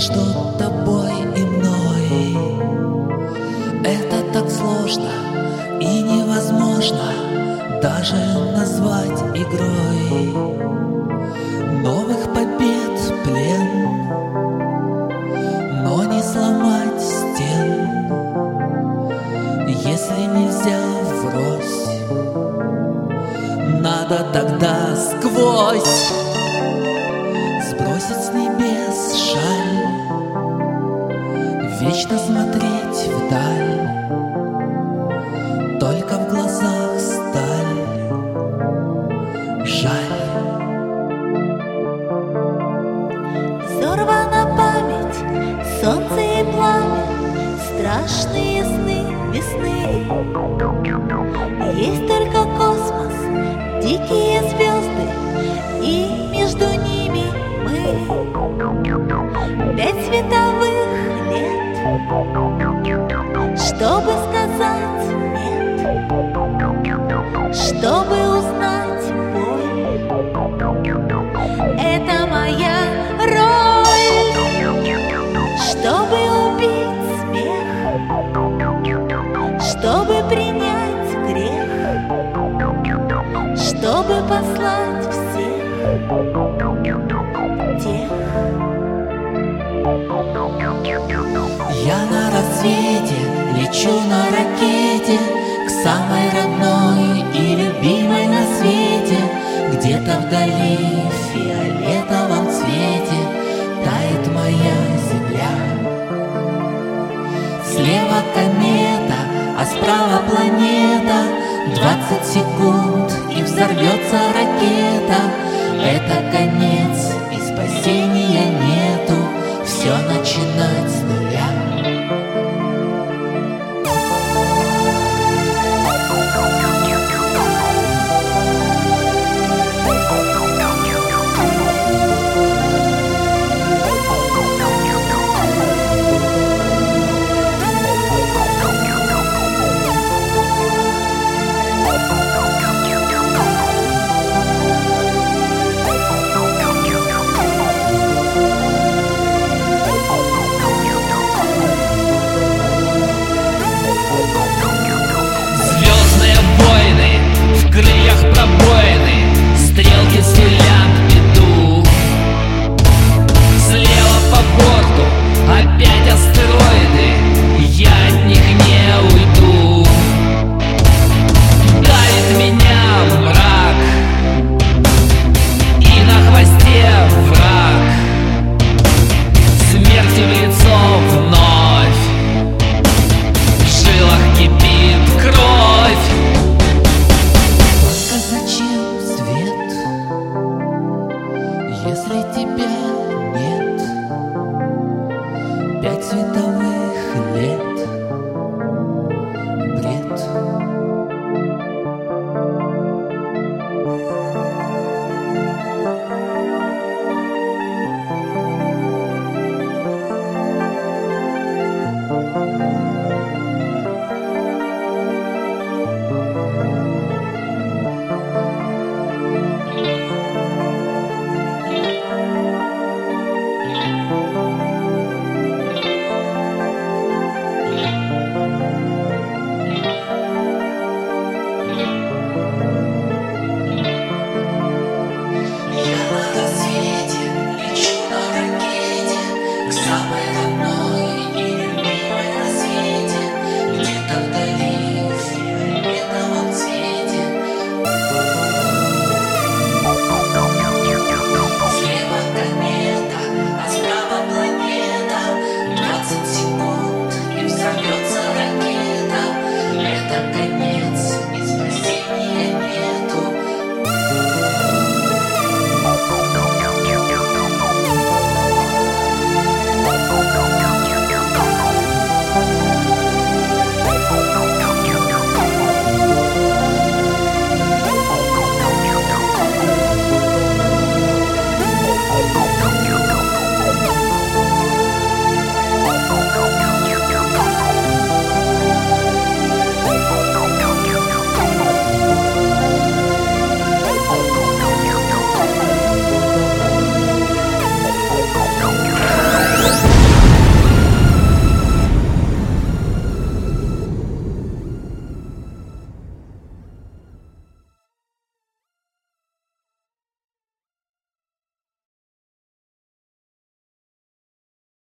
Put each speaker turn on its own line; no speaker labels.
между тобой и мной. Это так сложно и невозможно даже назвать игрой. Новых побед плен, но не сломать стен. Если нельзя врозь, надо тогда сквозь сбросить с небес шаль, вечно смотреть вдаль, только в глазах сталь. Жаль.
Взорвана память, солнце и пламя, страшные сны весны. Есть только космос, дикие звезды, и между ними мы. 5 световых лет, чтобы сказать нет, чтобы узнать боль. Это моя роль, чтобы убить смех, чтобы принять грех, чтобы послать всех тех.
Я на рассвете лечу на ракете к самой родной и любимой на свете. Где-то вдали в фиолетовом цвете тает моя земля. Слева комета, а справа планета. 20 секунд